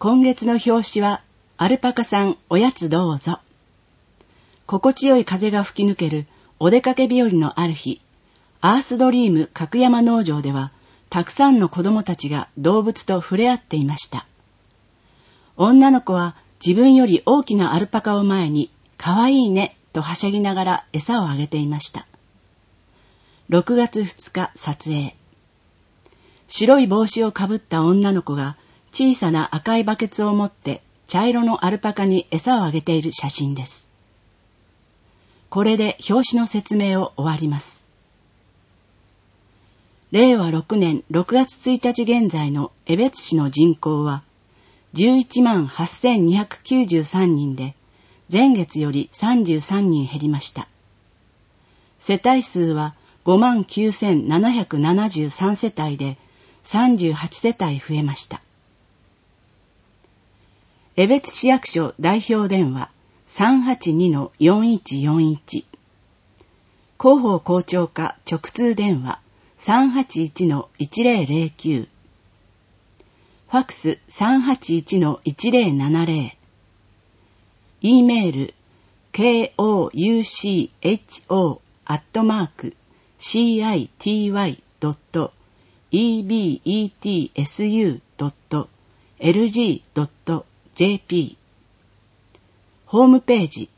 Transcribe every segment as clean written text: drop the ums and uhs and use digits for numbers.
今月の表紙は、アルパカさんおやつどうぞ。心地よい風が吹き抜けるお出かけ日和のある日、アースドリーム角山農場では、たくさんの子供たちが動物と触れ合っていました。女の子は自分より大きなアルパカを前に、かわいいねとはしゃぎながら餌をあげていました。6月2日撮影。白い帽子をかぶった女の子が小さな赤いバケツを持って茶色のアルパカに餌をあげている写真です。これで表紙の説明を終わります。令和6年6月1日現在の江別市の人口は118,293人で、前月より33人減りました。世帯数は59,773 世帯で38世帯増えました。江別市役所代表電話 382-4141 広報校長課直通電話 381-1009 ファクス 381-1070 E メール kouchi@city.ebetsu.lg.jp ホームページ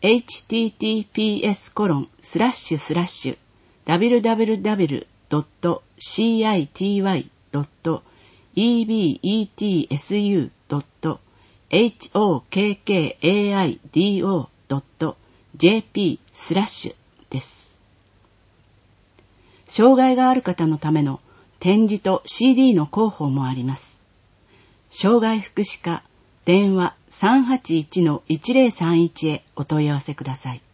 https://www.city.ebetsu.hokkaido.jp です。障害がある方のための展示と CD の広報もあります。障害福祉課電話 381-1031 へお問い合わせください。